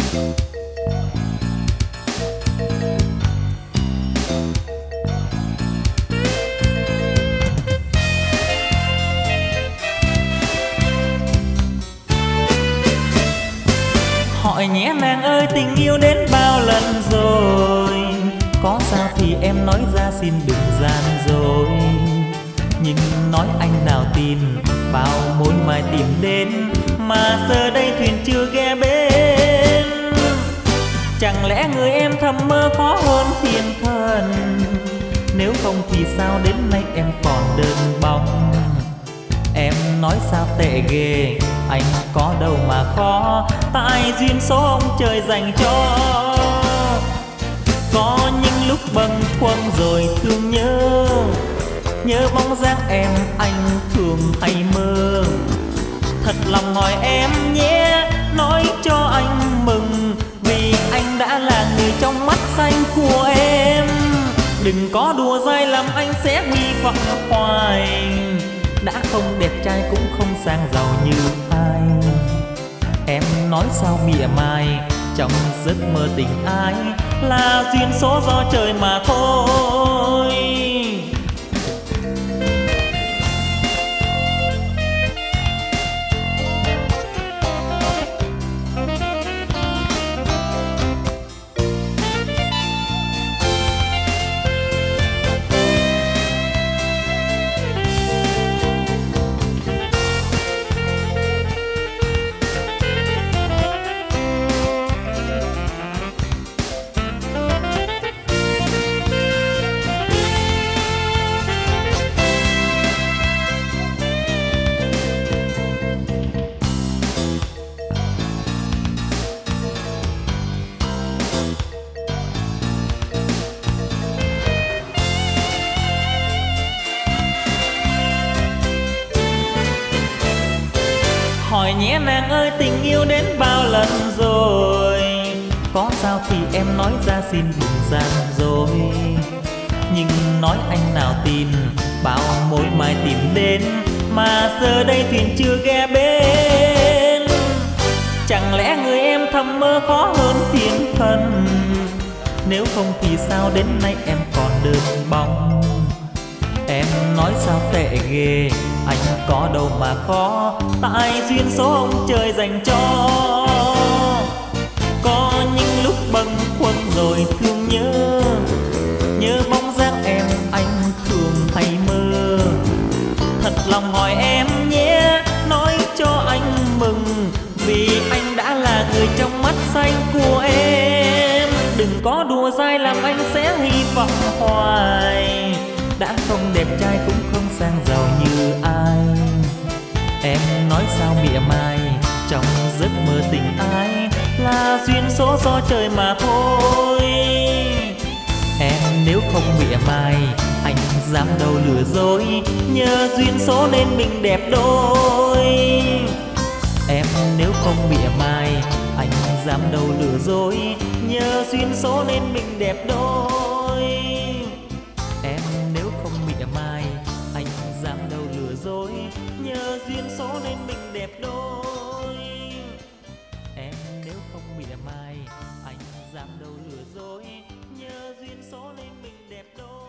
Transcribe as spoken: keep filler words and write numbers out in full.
Hỏi nhé nàng ơi, tình yêu đến bao lần rồi, có sao thì em nói ra xin đừng gian dối. Nhưng nói anh nào tin, bao mối mai tìm đến, mà giờ đây thuyền chưa ghé bến. Chẳng lẽ người em thầm mơ khó hơn thiên thần, nếu không thì sao đến nay em còn đơn bóng. Em nói sao tệ ghê, anh có đâu mà khó, tại duyên số ông trời dành cho. Có những lúc bâng khuâng rồi thương nhớ, nhớ bóng dáng em anh thường hay mơ. Thật lòng hỏi em nhé, nói cho anh mừng, vì anh đã là người trong mắt xanh của em. Đừng có đùa dai làm anh sẽ hy vọng hoài, đã không đẹp trai cũng không sang giàu như ai. Em nói sao mỉa mai, trong giấc mơ tình ai, là duyên số do trời mà thôi. Hỏi nhé nàng ơi, tình yêu đến bao lần rồi, có sao thì em nói ra xin đừng gian dối. Nhưng nói anh nào tin, bao mối mai tìm đến, mà giờ đây thuyền chưa ghé bến. Chẳng lẽ người em thầm mơ khó hơn thiên thần, nếu không thì sao đến nay em còn đơn bóng. Em nói sao tệ ghê, anh có đâu mà khó, tại duyên số ông trời dành cho. Có những lúc bâng khuâng rồi thương nhớ, nhớ bóng dáng em anh thường hay mơ. Thật lòng hỏi em nhé, nói cho anh mừng, vì anh đã là người trong mắt xanh của em. Đừng có đùa dai làm anh sẽ hy vọng hoài, đã không đẹp trai cũng không sang giàu như ai. Em nói sao mỉa mai, trong giấc mơ tình ai, là duyên số do trời mà thôi. Em nếu không mỉa mai, anh dám đâu lừa dối, nhờ duyên số nên mình đẹp đôi. Em nếu không mỉa mai, anh dám đâu lừa dối, nhờ duyên số nên mình đẹp đôi. Em nếu không mỉa mai, anh dám đâu lừa dối, nhờ duyên số nên mình đẹp đôi. Em nếu không mỉa mai, anh dám đâu lừa dối, nhờ duyên số nên mình đẹp đôi.